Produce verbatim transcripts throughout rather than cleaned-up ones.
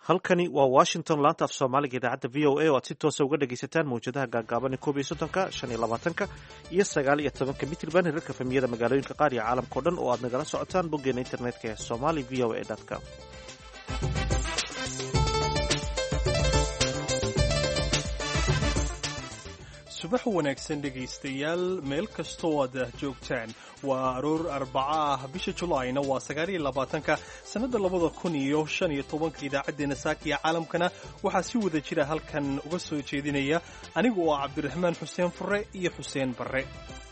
halkani waa washington laanta af soomaaliga idaacadda v o a oo aad si toosa uga dhegaysataan mawjadaha gaagaaban koob iyo soddonka shan iyo labaatanka iyo sagaal iyo tobanka mitrban hirarka famiyada magaalooyinka qaar iyo caalamkao dhan oo aad nagala socotaan boggeena internetka ee somali v o a com. subax wanaagsan dhegaystayaal meel kastoo aad joogtaan waa aroor arbaca ah bisha julaayna waa sagaal iyo labaatanka sannadda labada kun iyo shan iyo tobanka idaacaddeenna saaka iyo caalamkana waxaa si wada jira halkan uga soo jeedinaya anigu oo cabdiraxmaan xuseen fure iyo xuseen barre.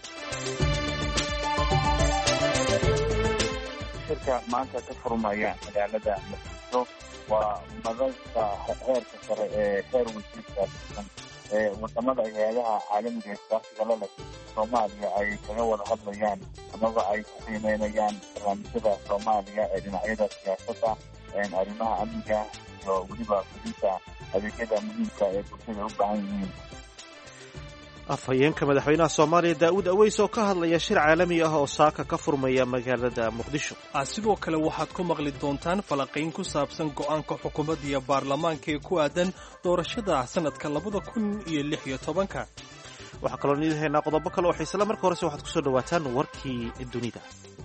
shirka maanta ka furmaya magaalada muqdisho waa madalka heerka sare ee heer wasiirka wadamada hay-adaha caalamiga ee iskaashiga la leh soomaaliya ay kaga wada hadlayaan amaba ay ku qiimeynayaan barnaamijyada soomaaliya ee dhinacyada siyaasadda arrimaha amniga iyo weliba fudinta adeegyada muhiimka ee bulshada u baahan yihiin. afhayeenka madaxweynaha soomaaliya daa'uud aweys oo ka hadlaya shir caalami ah oo saaka ka furmaya magaalada muqdisho. sidoo kale waxaad ku maqli doontaan falanqayn ku saabsan go'aanka xukuumadda iyo baarlamaanka ee ku aadan doorashada sanadka labada kun iyo lix iyo tobanka. waxaa kaloo nidin haynaa qodobo kale oo xiisla marka horese waxaad kusoo dhawaataan warkii dunida.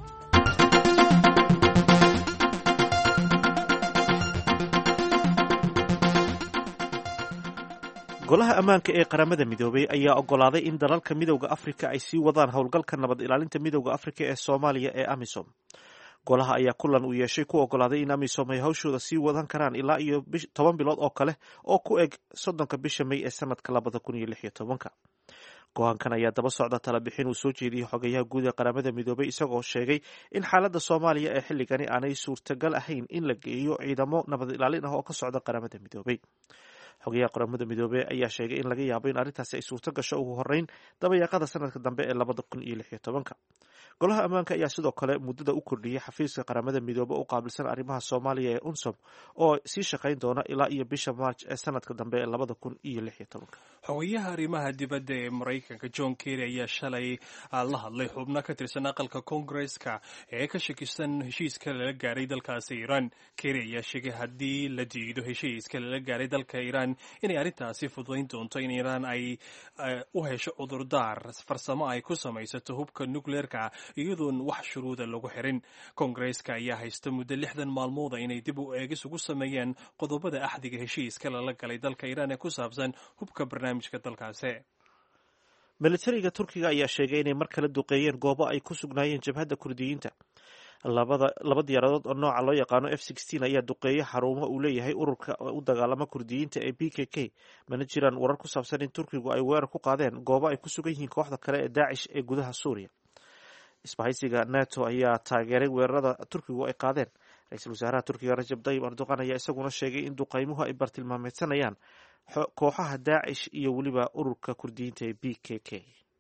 golaha ammaanka ee qaramada midoobay ayaa oggolaaday in dalalka midowda afrika ay sii wadaan howlgalka nabad ilaalinta midowda afrika ee soomaaliya ee amisom. golaha ayaa kulan uu yeeshay ku oggolaaday in amisom ay hawshooda sii wadan karaan ilaa iyo toban bilood oo kale oo ku eg soddonka bisha may ee sanadka labada kun iyo lix iyo tobanka. go-aankan ayaa daba socda talabixin uu soo jeediyey xogayaha guud ee qaramada midoobay isagoo sheegay in xaaladda soomaaliya ee xilligani aanay suurtagal ahayn in la geeyo ciidamo nabad ilaalin ah oo ka socda qaramada midoobay. xogayaha qaramada midoobey ayaa sheegay in laga yaabo in arrintaasi ay suurto gasho ugu horreyn dabayaaqada sanadka dambe ee labada kun iyo lix iyo tobanka. golaha ammaanka ayaa sidoo kale muddada u kordhiyey xafiiska qaramada midoobe u qaabilsan arrimaha soomaaliya ee unsom oo sii shaqayn doona ilaa iyo bisha march ee sanadka dambe ee labada kun iyo lix iyo tobanka. xogayaha arrimaha dibadda ee maraykanka john kerry ayaa shalay la hadlay xubno ka tirsan aqalka koongareska ee ka shakisan heshiiska lala gaaray dalkaasi iiraan. kerry ayaa sheegay haddii la diido heshiiska lala gaaray dalka iiraan inay arrintaasi fududayn doonto in iiraan ay u hesho cudurdaar farsamo ay ku samaysato hubka nukleerka iyadoon wax shuruuda lagu xirin. koongareska ayaa haysta muddo lixdan maalmooda inay dib u eegis ugu sameeyaan qodobada axdiga heshiiska lala galay dalka iiraan ee ku saabsan hubka barnaamijka dalkaasi. militariga turkiga ayaa sheegay inay mar kale duqeeyeen goobo ay ku sugnaayeen jabhadda kurdiyiinta. labada laba diyaaradood oo nooca loo yaqaano f sixteen ayaa duqeeya xarumo uu leeyahay ururka u dagaalama kurdiyiinta ee b k k. mana jiraan warar ku saabsan in turkigu ay weerar ku qaadeen goobo ay ku sugan yihiin kooxda kale ee daacish ee gudaha suuriya. isbahaysiga nato ayaa taageeray weerarada turkigu ay qaadeen. ra-iisul wasaaraha turkiga rajab tayyib erdogan ayaa isaguna sheegay in duqaymuhu ay bartilmaameedsanayaan kooxaha daacish iyo weliba ururka kurdiyiinta ee b k k.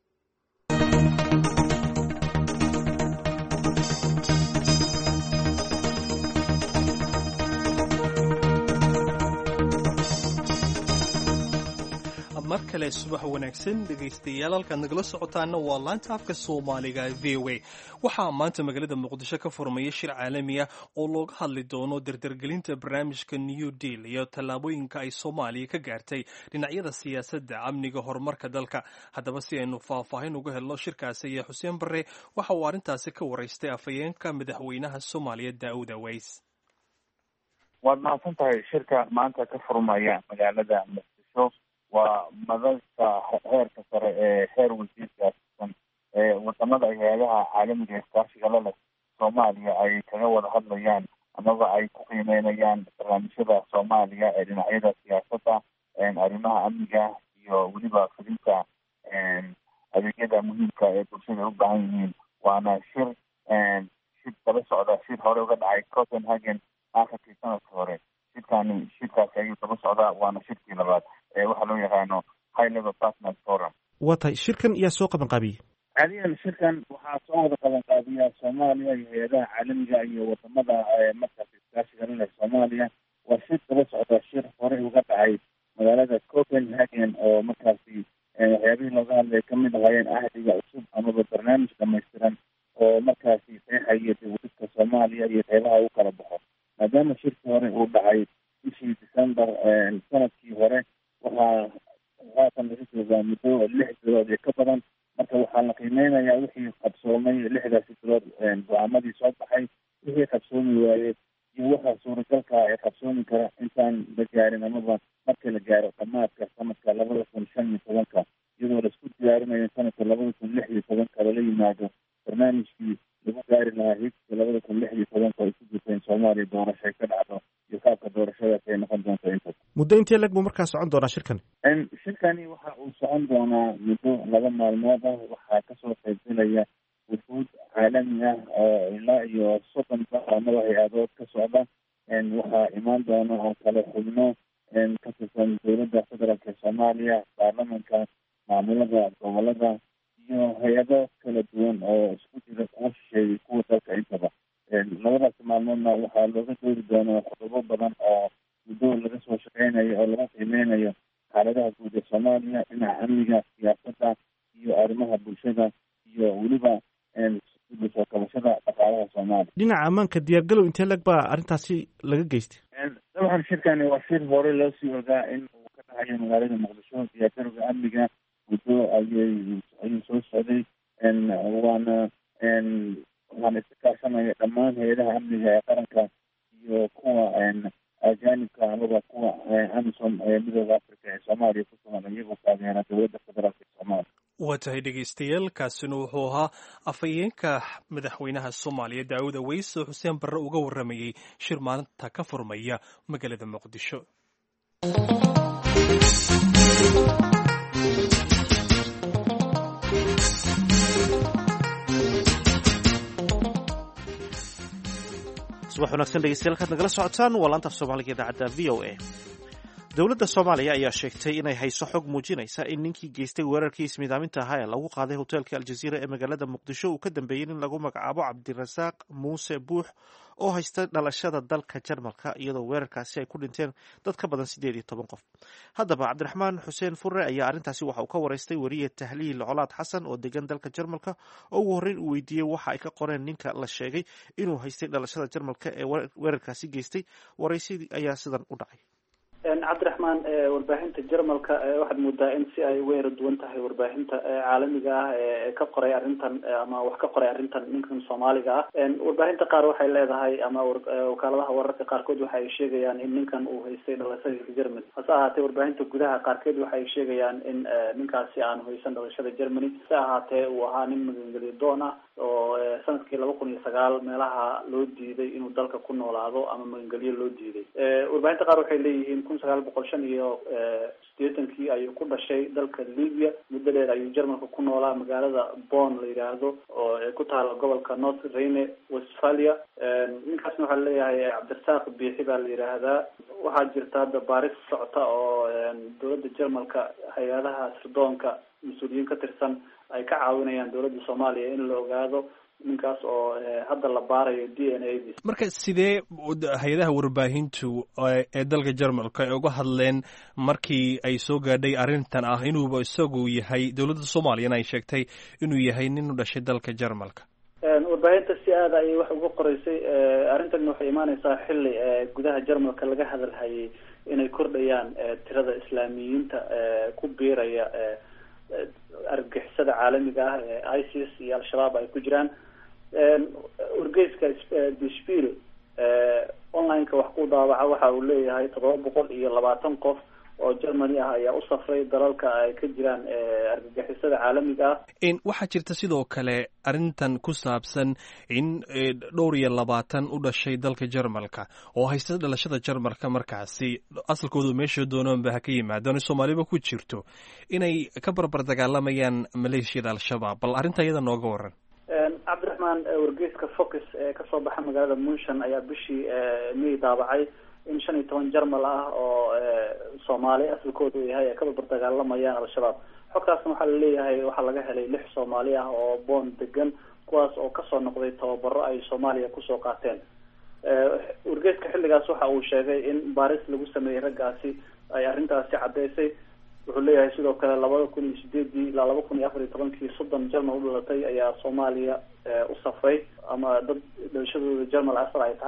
mar kale subax wanaagsan dhegaystayaal halkaad nagala socotaana waa laanta afka soomaaliga v o a. waxaa maanta magaalada muqdisho ka furmaya shir caalami ah oo looga hadli doono dardargelinta barnaamijka new deal iyo tallaabooyinka ay soomaaliya ka gaartay dhinacyada siyaasadda amniga horumarka dalka. haddaba si aynu faahfaahin uga helno shirkaasi iyo xuseen barre waxa uu arrintaasi ka waraystay afhayeenka madaxweynaha soomaaliya daa'uud aweys. waad mahadsan tahay. shirka maanta ka furmaya magaalada muqdisho waa madalka heerka sare ee heer wasiirka wadamada hay-adaha caalamiga ee iskaashiga la leh soomaaliya ay kaga wada hadlayaan amaba ay ku qiimeynayaan barnaamijyada soomaaliya ee dhinacyada siyaasadda arrimaha amniga iyo weliba fudinta adeegyada muhiimka ee bulshada u baahan yihiin. waana shir shir daba socda shir hore uga dhacay copenhagen akhirkii sanadka hore. shirkani shirkaasi ayuu daba socdaa waana shirkii labaad waxaa loo yaqaano high level partners forum. waa tahay shirkan yaa soo qaban qaabiyey. caadiyan shirkan waxaa soo wada qaban qaabiya soomaaliya iyo hay-adaha caalamiga iyo wadamada markaas iskaashiga la leh soomaaliya. waa shir daba socda shir hore uga dhacay magaalada copenhagen oo markaasi waxyaabihii looga hadlay kamid ahaayeen ahdiga cusub amaba barnaamij dhamaystiran oo markaasi saxaya dowladka soomaaliya iyo qeybaha u kala baxo. maadaama shirkii hore uu dhacay bishii december sanadkii hore waxaa haatan laga joogaa muddo lix bilood iyo ka badan. marka waxaa la qiimeynayaa wixii qabsoomay lixdaasi bilood go-aamadii soo baxay, wixii qabsoomi waayey iyo waxa suuragalka ee qabsoomi kara intaan la gaarin amaba marka la gaaro dhamaadka sanadka labada kun shan iyo tobanka, iyadoo laisku diyaarinayo sanadka labada kun lix iyo tobanka lala yimaado barnaamijkii lagu gaari lahaa higska labada kun lix iyo tobanka ay ku jirta in soomaaliya doorasho ay ka dhacdo iyo qaabka doorashadaas ay noqon doonto inta. muddo intee lag buu markaa socon doonaa shirkan? shirkani waxa uu socon doonaa muddo laba maalmood ah. waxaa kasoo qaybgalaya wufuud caalami ah oo ilaa iyo soddon amaba hay-adood ka socda. waxaa imaan doona oo kale xubno ka tirsan dowladda federaalk ee soomaaliya, baarlamanka, maamulada gobolada iyo hay-ado kala duwan oo isku jira kuwa shisheeyay kuwa dalka intaba. labadaas maalmoodna waxaa looga doodi doonaa qodobo badan oo muddo laga soo shaqeynayo oo lagu qiimeynayo xaaladaha guud ee soomaaliya, dhinaca amniga, siyaasadda iyo arrimaha bulshada iyo weliba soo kabashada dhaqaalaha soomaaliya. dhinaca ammaanka diyaargalow intee lag baa arrintaasi laga geystay? dabcan shirkani waa shir hore loo sii ogaa in uu ka dhacayo magaalada muqdisho. diyaargarowga amniga muddo ayay ayuu soo socday, waana waxaana iska kaashanaya dhammaan hay-adaha amniga ee qaranka iyo kuwa ajaanibka amaba kuwa amisom ee midooda africa ee soomaaliya ku sugan iyagoo taageera dowladda federaalk ee soomaaliya. waa tahay dhegeystayaal, kaasina wuxuu ahaa afhayeenka madaxweynaha soomaaliya daawud aweys oo xuseen barre uga waramayey shir maalinta ka furmaya magaalada muqdisho. subax wanaagsan dhegeystayaal kaad nagala socotaan waa laanta af soomaaliga idaacadda v o a. dowladda soomaaliya ayaa sheegtay inay hayso xog muujinaysa in ninkii geystay weerarkii ismiidaaminta ahaa ee lagu qaaday hoteelka aljaziira ee magaalada muqdisho uu ka dambeeyey in lagu magacaabo cabdirasaaq muuse buux oo haysta dhalashada dalka jarmalka, iyadoo weerarkaasi ay ku dhinteen dad ka badan siddeed iyo toban qof. haddaba cabdiraxmaan xuseen furre ayaa arrintaasi waxa uu ka waraystay weriye tahliil colaad xasan oo degan dalka jarmalka, oo ugu horreyn uu weydiiyey waxa ay ka qoreen ninka la sheegay inuu haystay dhalashada jarmalka ee weerarkaasi geystay. waraysidii ayaa sidan u dhacay. cabdiraxmaan, warbaahinta jarmalka waxaad moodaa in si ay uga yara duwan tahay warbaahinta caalamiga ah ee ka qoray arrintan ama wax ka qoray arrintan ninkan soomaaliga ah. warbaahinta qaar waxay leedahay ama wakaaladaha wararka qaarkood waxa ay sheegayaan in ninkan uu haystay dhalashada Germany, hase ahaatee warbaahinta gudaha qaarkeed waxa ay sheegayaan in ninkaasi aan haysan dhalashada Germany, hase ahaatee uu ahaa nin magangeliyo doon ah oo sanadkii laba kun iyo sagaal meelaha loo diiday inuu dalka ku noolaado ama magangeliyo loo diiday. warbaahinta qaar waxay leeyihiin kun sagaal boqol shan iyo sideetankii ayuu ku dhashay dalka Libya, muddo dheer ayuu Jarmalka ku noolaa magaalada Bonn la yidhaahdo oo ku taala gobolka North Rhine-Westphalia. ninkaasna waxaa leeyahay cabdirasaaq biixi baa la yidhaahdaa. waxaa jirta hadda baaris socota oo dowladda Jarmalka hay-adaha sirdoonka mas-uuliyiin ka tirsan ay ka caawinayaan dowladda Soomaaliya in la ogaado ninkaas oo hadda la baarayo D N A. marka sidee hay-adaha warbaahintu ee dalka Jarmalka ay uga hadleen markii ay soo gaadhay arrintan ah inuuba isagu yahay dowladda Soomaaliya ay sheegtay inuu yahay nin u dhashay dalka Jarmalka? warbaahinta si aada ayay wax uga qoraysay. arrintan waxay imaaneysaa xilli gudaha Jarmalka laga hadalhayay inay kordhayaan tirada islaamiyiinta ku biiraya argagixisada caalamiga ah ee ISIS iyo al-shabaab ay ku jiraan. wargeyska The Spiel online-ka wax ku daawaca waxa uu leeyahay toddoba boqol iyo labaatan qof oo Germany ah ayaa u safray dalalka ay ka jiraan argagixisada caalamiga ah. in waxaa jirta sidoo kale arrintan ku saabsan in dhowr iyo labaatan u dhashay dalka Jarmalka oo haysta dhalashada Jarmalka, markaasi asalkoodu meesha doonaanba ha ka yimaadaan Soomaaliba ku jirto, inay ka barbar dagaalamayaan maleeshiyada al-shabaab. bal arrinta iyada nooga waran. cabdiraxmaan, wargeyska Focus ee kasoo baxa magaalada Munchen ayaa bishii May daabacay in shan iyo toban Jarmal ah oo Soomaali asalkoodu yahay ay ka barbar dagaalamayaan al-shabaab. xogtaasna waxaa la leeyahay waxaa laga helay lix Soomaali ah oo Bonn degan, kuwaas oo kasoo noqday tababaro ay Soomaaliya kusoo qaateen. wargeyska xilligaas waxa uu sheegay in baaris lagu sameeyey raggaasi ay arrintaasi caddeysay. wuxuu leeyahay sidoo kale labada kun iyo sideedii ilaa laba kun iyo afar iyo tobankii soddon Jarmal u dhalatay ayaa Soomaaliya u safray ama dad dhalashadooda Jarmal asal ay tahay,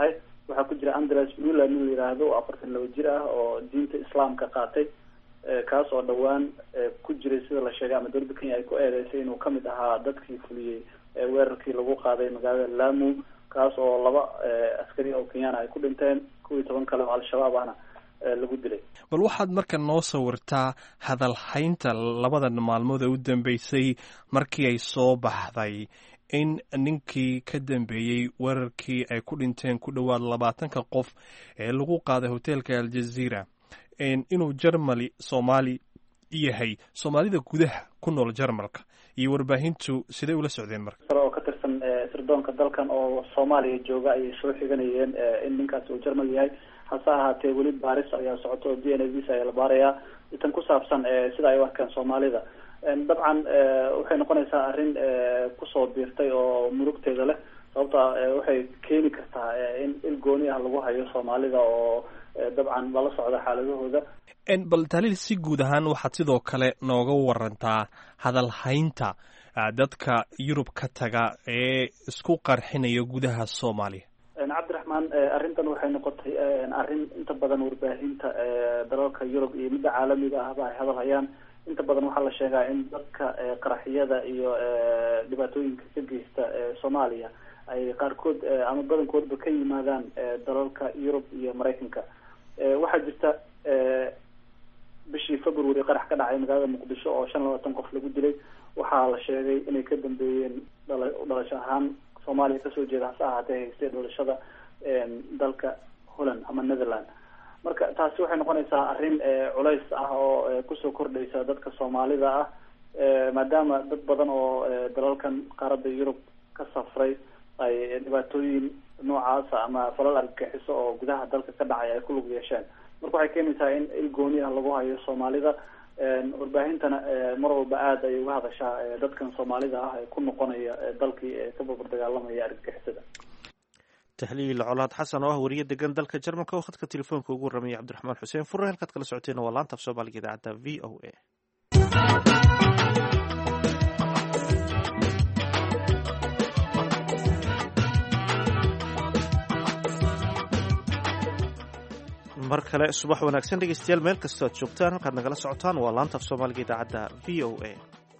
waxaa ku jira Andreas Müller nin la yiraahdo oo afartan laba jir ah oo diinta islaamka qaatay kaas oo dhawaan ku jiray sida la sheegay ama dowladda Kenya ay ku eedeysay inuu kamid ahaa dadkii fuliyay weerarkii lagu qaaday magaalada Lamu kaas oo laba askari oo Kenyan ay ku dhinteen kuwa toban kale oo al-shabaab ahna lagu dilay. bal waxaad marka noo sawirtaa hadal haynta labada maalmood ee u dambeysay markii ay soo baxday in ninkii ka dambeeyey weerarkii ay ku dhinteen ku dhowaad labaatanka qof ee lagu qaaday hoteelka Al Jazeera inuu Jarmali Soomaali yahay Soomaalida gudaha ku nool Jarmalka iyo warbaahintu sidee ula socdeen marka oo ka tirsan sirdoonka dalkan oo Soomaaliya jooga ay soo xiganayeen in ninkaas uu Jarmal yahay hase ahaatee weli baaris ayaa socoto D N A visa ayaa la baarayaa intan ku saabsan sida ay u arkaan Soomaalida dabcan waxay noqonaysaa arrin kusoo biirtay oo murugteeda leh sababta waxay keeni kartaa in il gooni ah lagu hayo Soomaalida oo dabcan lala socda xaaladahooda. bal taliil si guud ahaan waxaad sidoo kale nooga warantaa hadal haynta dadka Yurub ka taga ee isku qarxinaya gudaha Soomaaliya. Cabdiraxmaan arrintan waxay noqotay arrin inta badan warbaahinta dalalka Yurub iyo midda caalamiga ah ay hadal hayaan inta badan waxaa la sheegaa in dadka qaraxyada iyo dhibaatooyinka ka geysta Soomaaliya ay qaarkood ama badankoodba ka yimaadaan dalalka Yurub iyo Mareykanka. waxaa jirta bishii February qarax ka dhacay magaalada Muqdisho oo shan iyo labaatan qof lagu dilay waxaa la sheegay inay ka dambeeyeen dhalasho ahaan Soomaaliya kasoo jeeda hase ahaatee haystay dhalashada dalka Holland ama Netherlands. marka taasi waxay noqonaysaa arrin culays ah oo kusoo kordhaysa dadka Soomaalida ah maadaama dad badan oo dalalkan qaaradda Yurub ka safray ay dhibaatooyin noocaas ama falal argagixiso oo gudaha dalka ka dhacay ay ku lug yeesheen. marka waxay keenaysaa in il gooni ah lagu hayo Soomaalida warbaahintana mar walba aad ay uga hadashaa dadkan Soomaalida ah ee ku noqonaya dalkii ka barbar dagaalamaya argagixisada. tahliil colaad xasan oo ah wariye degan dalka Jarmalka oo khadka telefoonka ugu ramay Cabdiraxmaan Xuseen Furre halkaad kala socoteen waa laanta Soomaaliga idaacada V O A. mar kale subax wanaagsan dhegeystayaal meel kastoo aad joogtaan halkaad nagala socotaan waa laanta Soomaaliga idaacada V O A.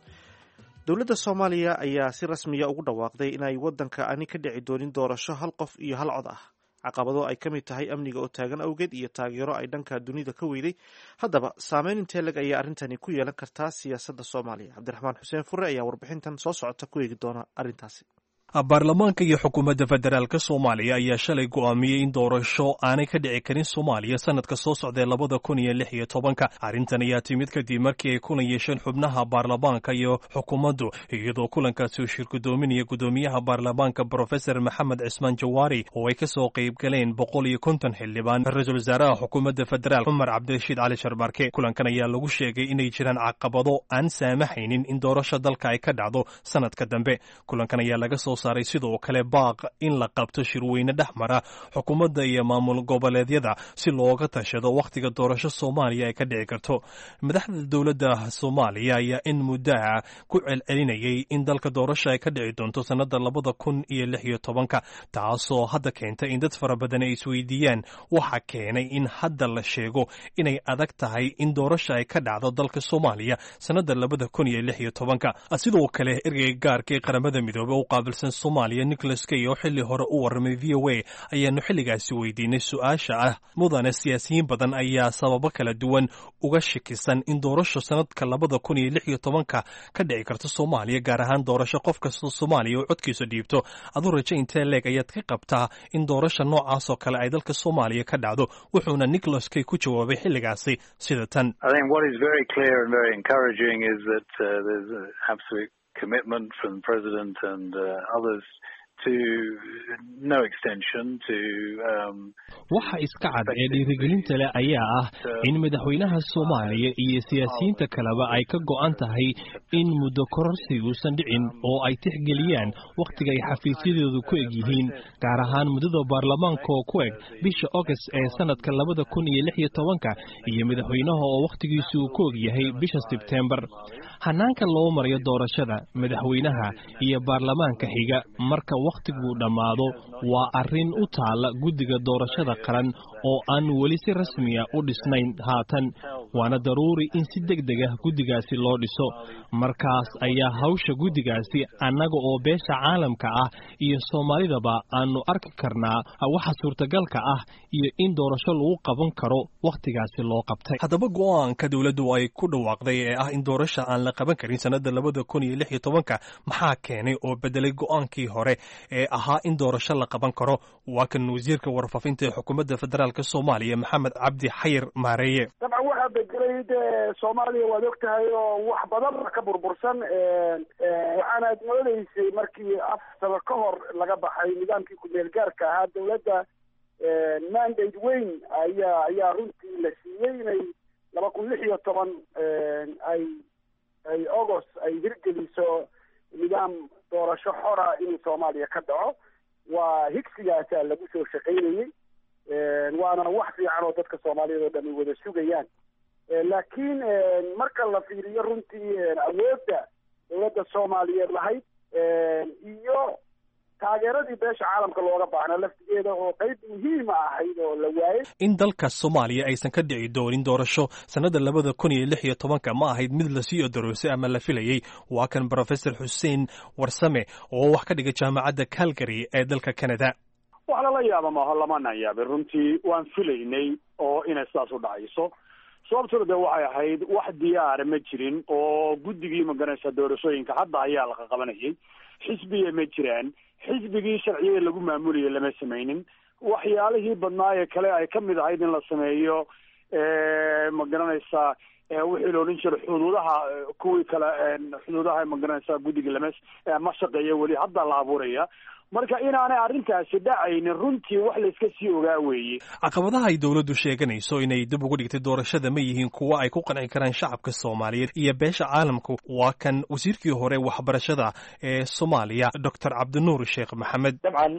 dowladda Soomaaliya ayaa si rasmiya ugu dhawaaqday in ay wadanka ani ka dhici doonin doorasho hal qof iyo hal cod ah caqabado ay ka mid tahay amniga oo taagan awgeed iyo taageero ay dhanka dunida ka weyday. haddaba saameyn intee leg ayaa arrintani ku yeelan kartaa siyaasadda Soomaaliya? Cabdiraxmaan Xuseen Furre ayaa warbixintan soo socota ku eegi doona arrintaasi. baarlamaanka iyo xukuumadda federaalka Soomaaliya ayaa shalay go'aamiyey in doorasho aanay ka dhici karin Soomaaliya sanadka soo socda labada kun iyo lix iyo tobanka. arrintan ayaa timid kadib markii ay kulan yeesheen xubnaha baarlamaanka iyo xukuumaddu iyadoo kulankaasi uu shirgudoominaya gudoomiyaha baarlamaanka Professor Maxamed Cismaan Jawaari oo ay kasoo qayb galeen boqol iyo konton xildhibaan. ra-iisul wasaaraha xukuumadda federaal Cumar Cabdirashiid Cali Sharmarke kulankan ayaa lagu sheegay inay jiraan caqabado aan saamaxaynin in doorasho dalka ay ka dhacdo sanadka dambe. kulankan ayaa laga soo saaray sidoo kale baaq in la qabto shirweyne dhexmara xukuumadda iyo maamul goboleedyada si looga tashado wakhtiga doorasho Soomaaliya ay ka dhici karto. madaxda dowladda Soomaaliya ayaa in muddaha ku celcelinayay in dalka doorasho ay ka dhici doonto sanada labada kun iyo lix iyo tobanka taasoo hadda keentay in dad fara badan ay isweydiiyaan waxa keenay in hadda la sheego inay adag tahay in doorasho ay ka dhacdo dalka Soomaaliya sanada labada kun iyo lix iyo tobanka. sidoo kale ergeyga gaarka ee qaramada midoobay u qaabilsan Soomaaliya Nicholas Kay oo xilli hore u warramay V O A ayaanu xilligaasi weydiinay su'aasha ah mudane siyaasiyiin badan ayaa sababo kala duwan uga shakisan in doorasho sanadka labada kun iyo lix iyo tobanka ka dhici karto Soomaaliya gaar ahaan doorasho qof kasta Soomaaliya oo codkiisa dhiibto. aduu rajo intee leeg ayaad ka qabtaa in doorasho noocaas oo kale ay dalka Soomaaliya ka dhacdo? wuxuuna Nicholas Kay ku jawaabay xilligaasi sida tan. I think what is very clear and very encouraging is that uh, there's an absolute commitment from the President and uh, others to no extension to um waxa iska cad ee dhiirigelinta leh ayaa ah in madaxweynaha Soomaaliya iyo siyaasiyiinta kaleba ay ka go'an tahay in muddo kororsi uusan dhicin oo ay tixgeliyaan waqtiga ay xafiisyadoodu ku eg yihiin gaar ahaan muddada baarlamaanka oo ku eg bisha August ee sanadka labada kun iyo lix iyo tobanka iyo madaxweynaha oo waqtigiisu uu ku eg yahay bisha September. hanaanka loo marayo doorashada madaxweynaha iyo baarlamaanka xiga marka wakhtigu dhammaado waa arrin u taala guddiga doorashada qaran oo aan weli si rasmiya u dhisnayn haatan waana daruuri in si degdeg ah guddigaasi loo dhiso markaas ayaa hawsha guddigaasi annaga oo beesha caalamka ah iyo soomaalidaba aanu arki karnaa waxa suurtagalka ah iyo in doorasho lagu qaban karo wakhtigaasi loo qabtay haddaba go-aanka dowladdu ay ku dhawaaqday ee ah in doorasha aan la qaban karin sanada labada kun iyo lix iyo tobanka maxaa keenay oo bedelay go-aankii hore ee ahaa in doorasho la qaban karo waa kan wasiirka warfaafinta ee xukuumadda federaalk soomaaliya maxamed cabdi xayir maareeye dabcan waxaa bedelay dee soomaaliya waad og tahay oo wax badan ka burbursan waxaana ad moodeysay markii afar sano ka hor laga baxay nidaamkii ku-meel gaarka ahaa dowladda mandate weyn ayaa ayaa runtii la siiyey inay laba kun lix iyo toban ay ay august ay hirgeliso nidaam doorasho xora inuu soomaaliya ka dhaco waa higsigaasaa lagu soo shaqaynayey waana wax fiican oo dadka soomaaliyeed oo dhan ay wada sugayaan laakiin marka la fiiriyo runtii awoodda dowladda soomaaliyeed lahayd iyo taageeradii beesha caalamka looga baahnaa laftigeeda oo qayb muhiima ahayd oo la waayey in dalka soomaaliya aysan ka dhici doonin doorasho sanada labada kun iyo lix iyo tobanka ma ahayd mid lasii odaroosay ama la filayey waa kan professor xuseen warsame oo wax ka dhiga jaamacadda calgary ee dalka canada wax lala yaaba maaho lamana yaabin runtii waan filaynay oo inay sidaas u dhacayso sababtuna de waxay ahayd wax diyaara ma jirin oo guddigii maganaysa doorashooyinka hadda ayaa laga qabanayay xisbiya ma jiraan xisbigii sharciyada lagu maamulayay lama samaynin waxyaalihii badnaaye kale ay ka mid ahayd in la sameeyo ma garanaysaa wixii la odhan jiray xuduudaha kuwii kale xuduudaha ma garanaysaa guddiga lama ma shaqeeya weli hadda la abuuraya marka inaanay arrintaasi dhacaynin runtii wax layska sii ogaa weeye caqabadaha ay dowladdu sheeganayso inay dib ugu dhigtay doorashada ma yihiin kuwo ay ku qanci karaan shacabka soomaaliyeed iyo beesha caalamku waa kan wasiirkii hore waxbarashada ee soomaaliya doctor cabdinuur sheekh maxamed dabcan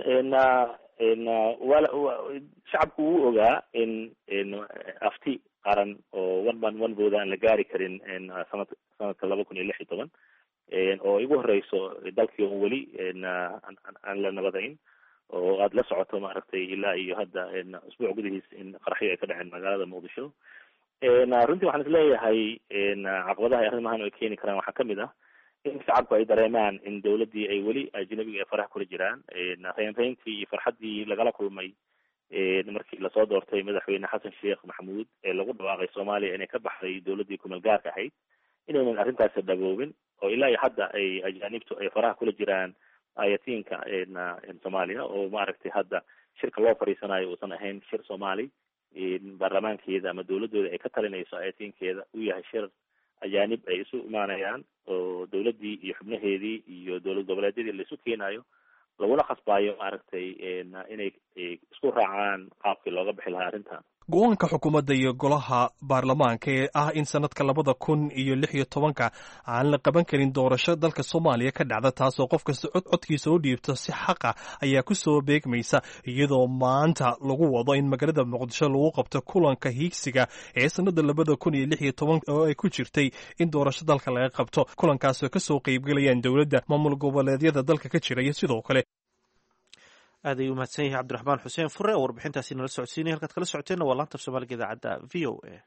shacabku wuu ogaa in afti qaran oo one man one vote aan la gaari karin sanad sanadka laba kun iyo lix iyo toban oo igu horeyso dalkii oo weli aan la nabadayn oo aada la socoto maaragtay ilaa iyo hadda usbuuc gudihiis in qaraxyo ay ka dhaceen magaalada muqdisho runtii waxaan isleeyahay caqabadaha arrimahan ay keeni karaan waxaa kamid ah in shacabku ay dareemaan in dawladdii ay weli ajnabiga ay faraha kula jiraan reynreyntii iyo farxaddii lagala kulmay markii lasoo doortay madaxweyne xasan sheekh maxamuud ee lagu dhawaaqay soomaaliya inay ka baxday dawladdii kumeel gaarka ahayd inaynan arrintaasi dhaboobin oo ilaa iyo hadda ay ajaanibtu ay faraha kula jiraan ayatiinka soomaaliya oo maaragtay hadda shirka loo fadhiisanayo uusan ahayn shir soomaali baarlamaankeeda ama dawladdooda ay ka talinayso ayatiinkeeda uu yahay shir ajaanib ay isu imaanayaan oo dawladdii iyo xubnaheedii iyo dowlad goboleedyadii la isu keenayo laguna khasbaayo maaragtay inay isku raacaan qaabkii looga bixi lahaa arrintan go-aanka xukuumadda iyo golaha baarlamaanka ee ah in sanadka labada kun iyo lix iyo tobanka aan la qaban karin doorasho dalka soomaaliya ka dhacda taasoo qof kasta cod codkiisa u dhiibto si xaqa ayaa kusoo beegmaysa iyadoo maanta lagu wado in magaalada muqdisho lagu qabto kulanka hiigsiga ee sanada labada kun iyo lix iyo toban oo ay ku jirtay in doorasho dalka laga qabto kulankaasoo kasoo qeybgelayaan dowladda maamul goboleedyada dalka ka jira iyo sidoo kale aad ayuu mahadsan yahay cabdiraxmaan xuseen fure oo warbixintaasi nala socodsiinaya halkaad kala socoteenna waa laanta af soomaaliga idaacadda v o a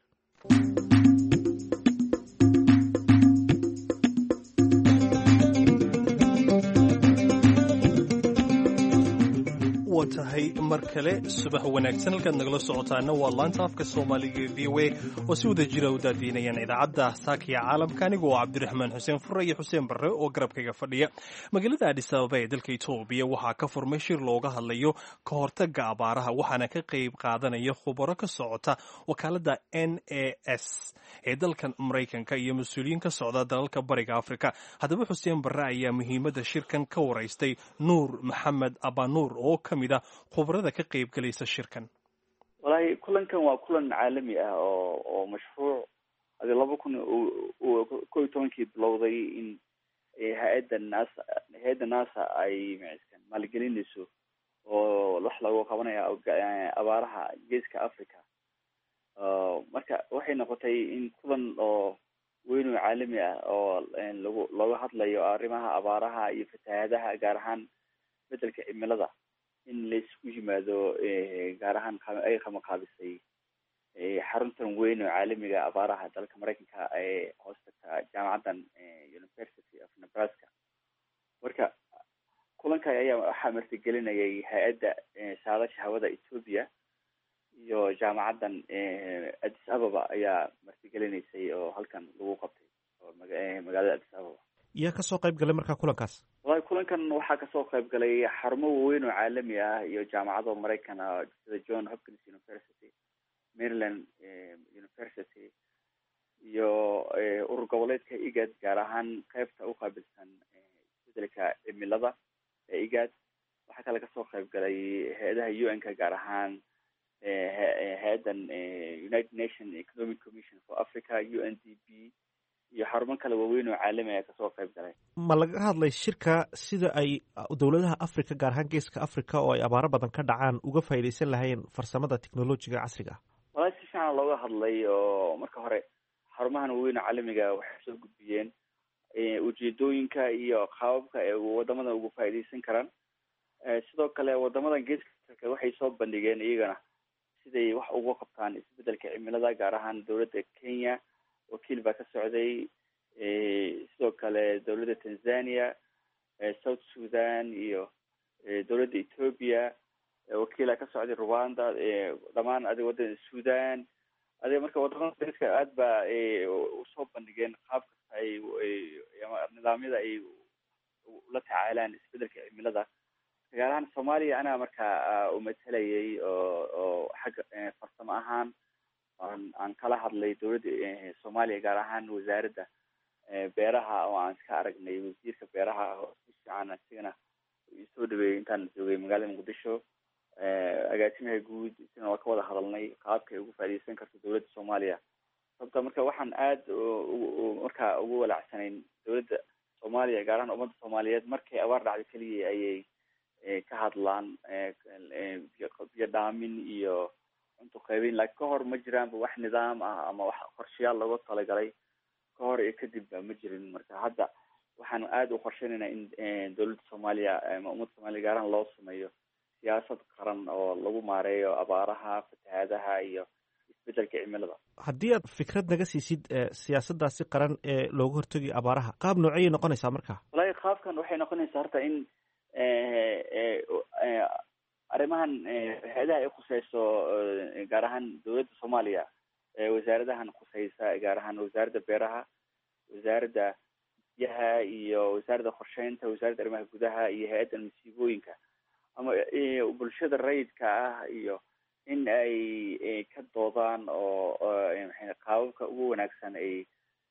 waa tahay mar kale subax wanaagsan halkaad nagala socotaana waa laanta afka soomaaliga v o a oo si wada jira u daadiinayaan idaacadda saakiya caalamka aniga oo cabdiraxmaan xuseen fure iyo xuseen barre oo garabkayga fadhiya magaalada adis ababa ee dalka etoobiya waxaa ka furmay shir looga hadlayo ka hortaga abaaraha waxaana ka qayb qaadanaya khubaro ka socota wakaalada n a s ee dalkan maraykanka iyo mas-uuliyiin ka socda dalalka bariga afrika haddaba xuseen barre ayaa muhiimadda shirkan ka waraystay nuur maxamed abanuur oo ka mid khubarada ka qayb galaysa shirkan walahi kulankan waa kulan caalami ah oo oo mashruuc adi laba kun ko iyo tobankii bilowday in hay-adda nasa hay-adda nasa ay maciskan maalgelinayso oo wax lagu qabanaya abaaraha geeska africa marka waxay noqotay in kulan oo weyn oo caalami ah oo lagu looga hadlayo arrimaha abaaraha iyo fatahaadaha gaar ahaan isbedelka cimilada in laisku yimaado gaar ahaan ay qamaqaabisay xaruntan weyn oo caalamiga abaaraha dalka maraykanka ee hoostagta jaamacaddan University of Nebraska. Marka kulanka ayaa waxaa martigelinayay hay-adda saadaasha hawada Ethiopia iyo jaamacaddan Addis Ababa ayaa martigelinaysay oo halkan lagu qabtay oo magaalada Addis Ababa. yaa kasoo qayb galay markaa kulankaas? wallahi kulankan waxaa kasoo qayb galay xarumo waaweyn oo caalami ah iyo jaamacado Maraykan ah sida John Hopkins University, Maryland University iyo urur goboleedka IGAD gaar ahaan qaybta u qaabilsan isbedelka cimilada ee IGAD. waxaa kale kasoo qayb galay hay-adaha U N-ka gaar ahaan hay-addan United Nations Economic Commission for Africa U N D P iyo xarumo kale waaweyn oo caalami ah kasoo qayb galay. ma laga hadlay shirka sida ay dowladaha Africa gaar ahaan geeska Africa oo ay abaaro badan ka dhacaan uga faa'iideysan lahayn farsamada teknolojiga casriga ah? wallahi si fiican looga hadlay oo marka hore xarumahan waaweyn oo caalamiga waxay soo gudbiyeen ujeedooyinka iyo qaababka ay wadamada uga faa'iideysan karaan. sidoo kale wadamadan geeska Africa waxay soo bandhigeen iyagana siday wax uga qabtaan isbedelka cimilada gaar ahaan dowladda Kenya wakiil baa ka socday, sidoo kale dowladda Tanzania, South Sudan iyo dowladda Ethiopia wakiila ka socday, Rwanda, dhamaan adiga wadada Sudan. adiga marka wadamada dadka aad ba usoo bandhigeen qaab kasta ay nidaamyada ay la tacaalaan isbedelka cimilada. gaar ahaan Soomaaliya anaa markaa umatalayay oo oo xagga farsamo ahaan aan aan kala hadlay dowladda Soomaaliya gaar ahaan wasaaradda beeraha oo aan iska aragnay wasiirka beeraha oo si fiican asigana soo dhaweeyay intaan joogay magaalada Muqdisho. agaasimaha guud isna waa ka wada hadalnay qaabka ay ugu faa'iideysan karto dowladda Soomaaliya. sababta marka waxaan aad markaa ugu walaacsanayn dowladda Soomaaliya gaar ahaan ummadda Soomaaliyeed markay abaar dhacdo keliya ayay ka hadlaan biyo dhaamin iyo cunto qaybin, laakiin ka hor ma jiraanba wax nidaam ah ama wax qorshayaal looga talagalay ka hor iyo kadib ma jirin. marka hadda waxaan aad u qorsheynaynaa in dowladda Soomaaliya ama ummadda Soomaaliya gaar ahaan loo sameeyo siyaasad qaran oo lagu maareeyo abaaraha, fatahaadaha iyo isbedelka cimilada. haddii aad fikrad naga siisid siyaasaddaasi qaran ee looga hortagayo abaaraha, qaab noociyay noqonaysaa markaa? wallahi qaabkan waxay noqonaysaa horta in arrimahan hay-adaha ay khuseyso gaar ahaan dowladda Soomaaliya, wasaaradahan khuseysa gaar ahaan wasaaradda beeraha, wasaaradda biyaha iyo wasaaradda qorsheynta, wasaaradda arrimaha gudaha iyo hay-adda masiibooyinka ama bulshada rayidka ah iyo in ay ka doodaan oo qaababka ugu wanaagsan ay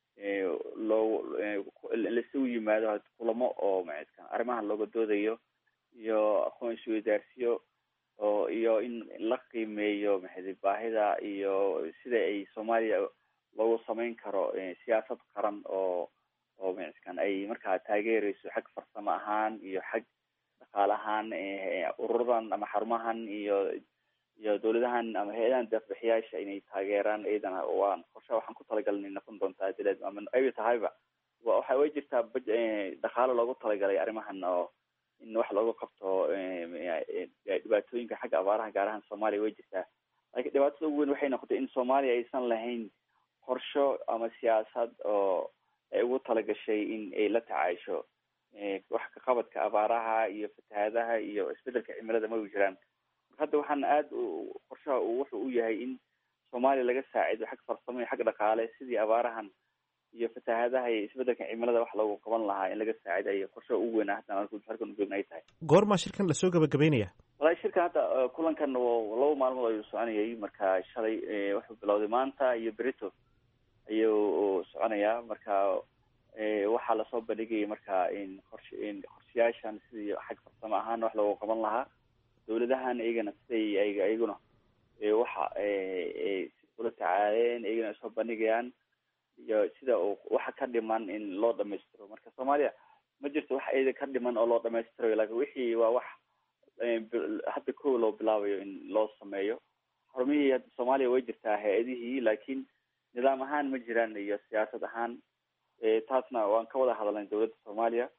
loo lasugu yimaado kulamo oo macedkan arrimahan looga doodayo iyo aqoon isweydaarsiyo oo iyo in la qiimeeyo maxay baahida iyo sida ay Soomaaliya loogu sameyn karo siyaasad qaran oo oo macedkan ay markaa taageerayso xag farsamo ahaan iyo xag dhaqaale ahaan ururadan ama xarumahan iyo iyo dowladahan ama hay-adahan deeq-bixiyaasha inay taageeraan iyadana waan qorshe waxaan ku talagalnay noqon doontaa dilad ama ay tahayba waxa way jirtaa dhaqaale loogu talagalay arrimahan oo in wax looga qabto dhibaatooyinka xagga abaaraha gaar ahaan Soomaaliya way jirtaa. laakiin dhibaatada ugu weyn waxay noqotay in Soomaaliya aysan lahayn qorsho ama siyaasad oo ay ugu talagashay in ay la tacaasho wax ka qabadka abaaraha iyo fatahaadaha iyo isbedelka cimilada ma jiraan. hadda waxaan aad qorshaha wuxuu u yahay in Soomaaliya laga saacido xag farsamo iyo xag dhaqaale sidii abaarahan iyo fatahaadaha iyo isbedelka cimilada wax loogu qaban lahaa in laga saacidayo qorshaha ugu weyn hadda aan halkan u joognay tahay. goorma shirkan la soo gabagabeynaya? wallahi shirkan hadda kulankan laba maalmood ayuu soconayay. marka shalay wuxuu bilowday maanta iyo berito ayuu soconayaa. marka waxaa lasoo bandhigayay marka in qorshe in qorshayaashan sidii xag farsamo ahaan wax loogu qaban lahaa dowladahan iyagana siday ayaga iyaguna waxa ula tacaaleen iyagana soo bandhigayaan iyo sida waxa ka dhiman in loo dhamaystiro. marka Soomaaliya ma jirto wax ayada ka dhiman oo loo dhamaystiro, laakiin wixii waa wax hadda kow loo bilaabayo in loo sameeyo. xarumihii hadda Soomaaliya way jirtaa hay-adihii, laakiin nidaam ahaan ma jiraan iyo siyaasad ahaan. taasna waan ka wada hadalnay dowladda Soomaaliya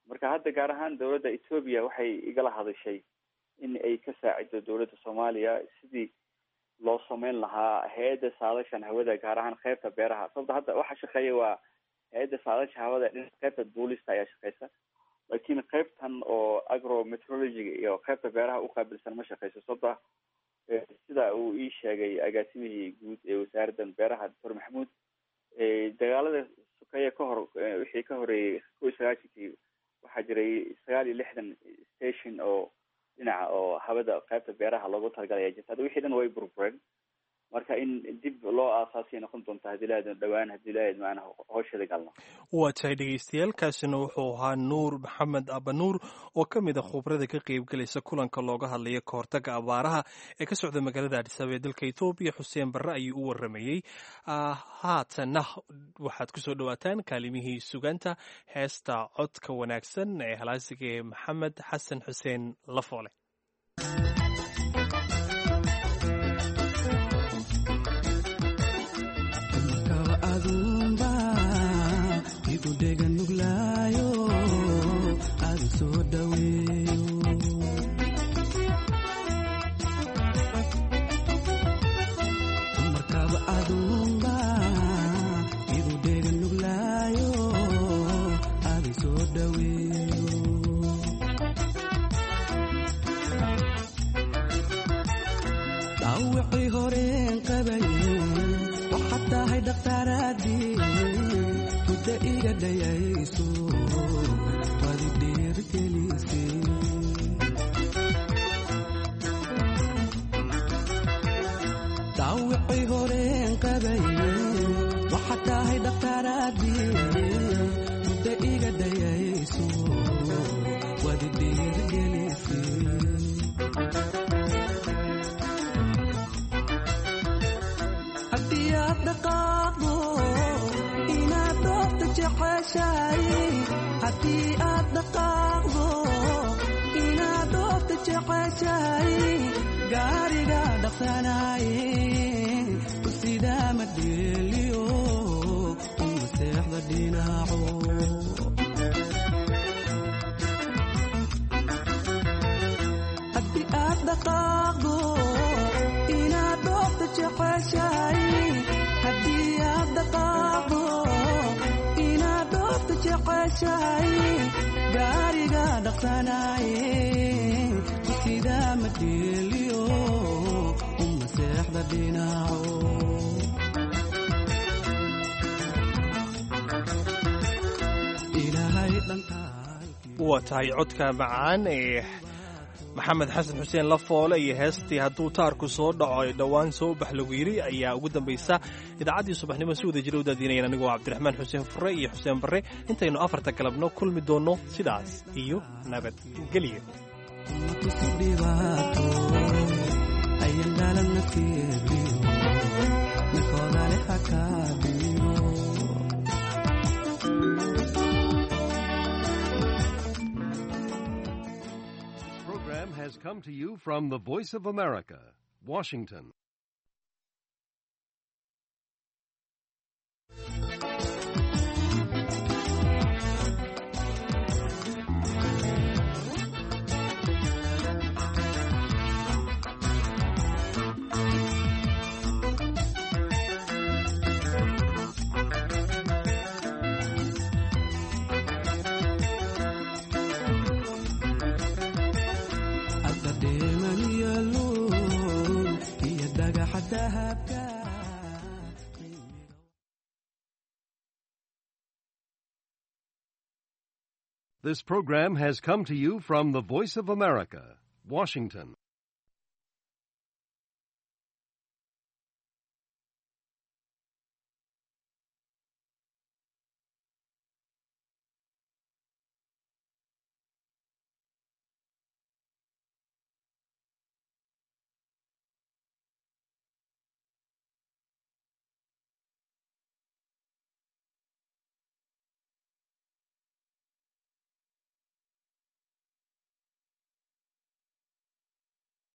marka hadda gaar ahaan dawladda Ethiopia waxay igala hadashay in ay ka saacido dawladda Soomaaliya sidii loo sameyn lahaa hay'adda saadaashan hawada gaar ahaan qaybta beeraha. sababta hadda waxa shaqeeya waa hay'adda saadaasha hawada dhinaca qaybta duulista ayaa shaqeysa, laakiin qaybtan oo agrometeorology iyo qaybta beeraha u qaabilsan ma shaqeyso. sababta sida uu ii sheegay agaasimihii guud ee wasaaraddan beeraha Doctor Maxamuud, dagaalada sukaya ka hor wixii ka horeeyay kow iyo sagaashankii waxaa jiray sagaal iyo lixdan station oo dhinaca oo hawada qaybta beeraha loogu talagalay ayaa jirta. hadda wixii dhan way burbureen, marka in dib loo aasaasay noqon doonta haddii la dhawaan haddii la maana hawsheeda galno. waa tahay dhegeystayaal, kaasina wuxuu ahaa Nuur Maxamed Abanuur oo ka mid ah khubrada ka qaybgalaysa kulanka looga hadlayo ka hortagga abaaraha ee ka socda magaalada Addis Ababa ee dalka Ethiopia. Xuseen Barre ayuu u waramayey. haatana waxaad kusoo dhawaataan kaalimihii sugaanta heesta codka wanaagsan ee halaasiga ee Maxamed Xasan Xuseen Lafoole. waa tahay codka macaan ee maxamed xasan xuseen Lafoole iyo heestii hadduu taarku soo dhaco ay dhowaan soo bax lagu yiri ayaa ugu dambaysa idaacaddii subaxnimo si wada jira u daadinayaan anigoo Cabdiraxmaan Xuseen Fure iyo Xuseen Barre. intaynu afarta galabno kulmi doono sidaas iyo nabadgelyo. Has come to you from the Voice of America, Washington. This program has come to you from the Voice of America, Washington.